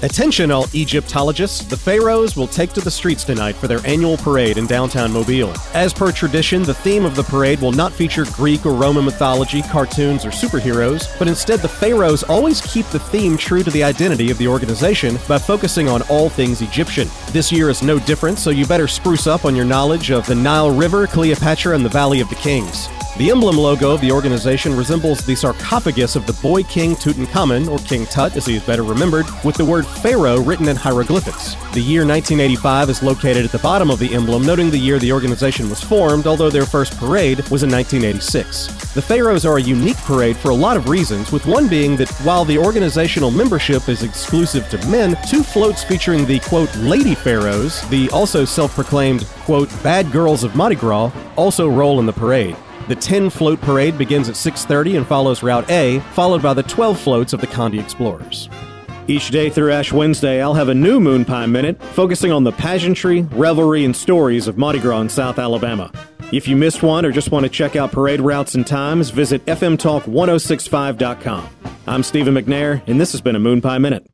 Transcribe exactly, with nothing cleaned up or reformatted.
Attention all Egyptologists, the pharaohs will take to the streets tonight for their annual parade in downtown Mobile. As per tradition, the theme of the parade will not feature Greek or Roman mythology, cartoons, or superheroes, but instead the pharaohs always keep the theme true to the identity of the organization by focusing on all things Egyptian. This year is no different, so you better spruce up on your knowledge of the Nile River, Cleopatra, and the Valley of the Kings. The emblem logo of the organization resembles the sarcophagus of the boy king Tutankhamun, or King Tut as he is better remembered, with the word pharaoh written in hieroglyphics. The year nineteen eighty-five is located at the bottom of the emblem, noting the year the organization was formed, although their first parade was in nineteen eighty-six. The pharaohs are a unique parade for a lot of reasons, with one being that while the organizational membership is exclusive to men, two floats featuring the, quote, lady pharaohs, the also self-proclaimed, quote, bad girls of Mardi Gras, also roll in the parade. The ten-float parade begins at six thirty and follows Route A, followed by the twelve floats of the Condi Explorers. Each day through Ash Wednesday, I'll have a new Moon Pie Minute focusing on the pageantry, revelry, and stories of Mardi Gras in South Alabama. If you missed one or just want to check out parade routes and times, visit f m talk ten sixty-five dot com. I'm Stephen McNair, and this has been a Moon Pie Minute.